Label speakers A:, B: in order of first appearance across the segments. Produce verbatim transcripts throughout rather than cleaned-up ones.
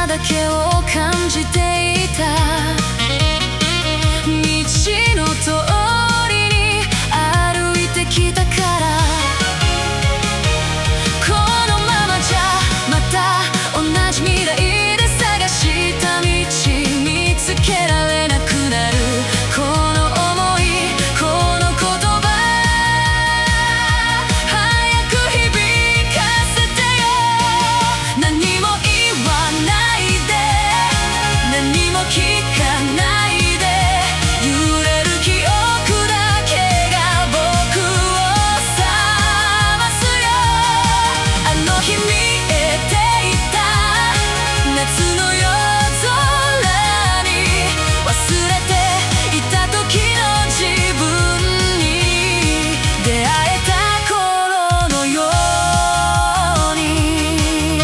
A: だけを感じていた。道の通りに歩いてきたから、このままじゃまた同じ未来で探した道見つけられなくなる。この想い、この言葉、早く響かせてよ。何も言わないで、何も聞かないで、揺れる記憶だけが僕を覚ますよ。あの日見えていた夏の夜空に忘れていた時の自分に出会えた頃のように、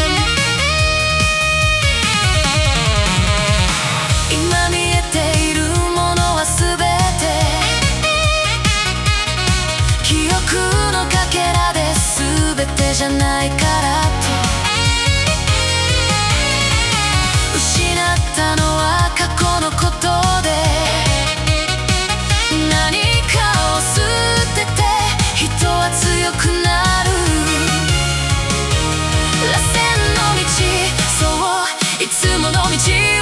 A: 今見えているものは全て記憶のかけらで、全てじゃないからと失ったのは過去のことで、何かを捨てて人は強くなる。螺旋の道、そういつもの道